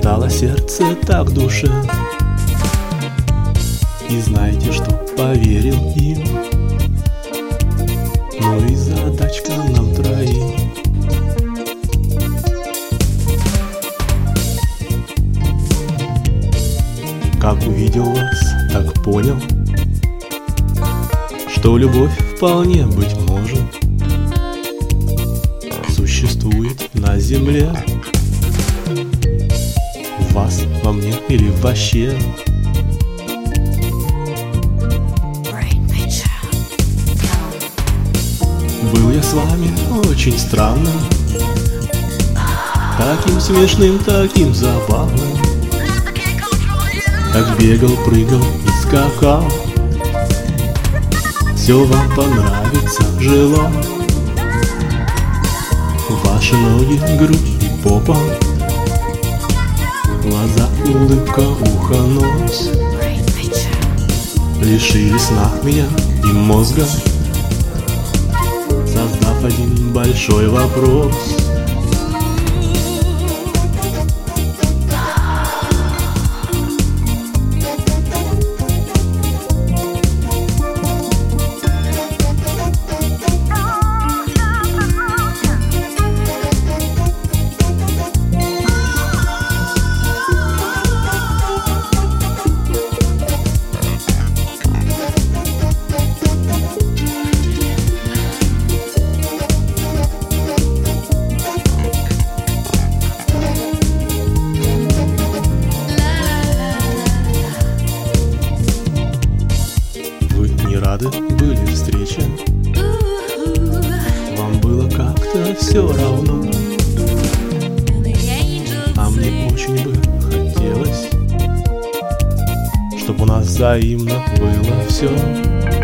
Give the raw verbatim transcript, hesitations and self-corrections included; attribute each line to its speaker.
Speaker 1: Стало сердце так душе. И знаете, что поверил им. Ну и задачка нам троим. Как увидел вас, так понял, что любовь вполне, быть может, существует на земле. В вас, во мне или вообще. Был я с вами очень странным, таким смешным, таким забавным. Как бегал, прыгал и скакал. Все вам понравится, желал. Ваши ноги, грудь и попа, глаза, улыбка, ухо, нос лишили сна меня и мозга, создав один большой вопрос. Рады были встречи, вам было как-то все равно, а мне очень бы хотелось, чтоб у нас взаимно было все.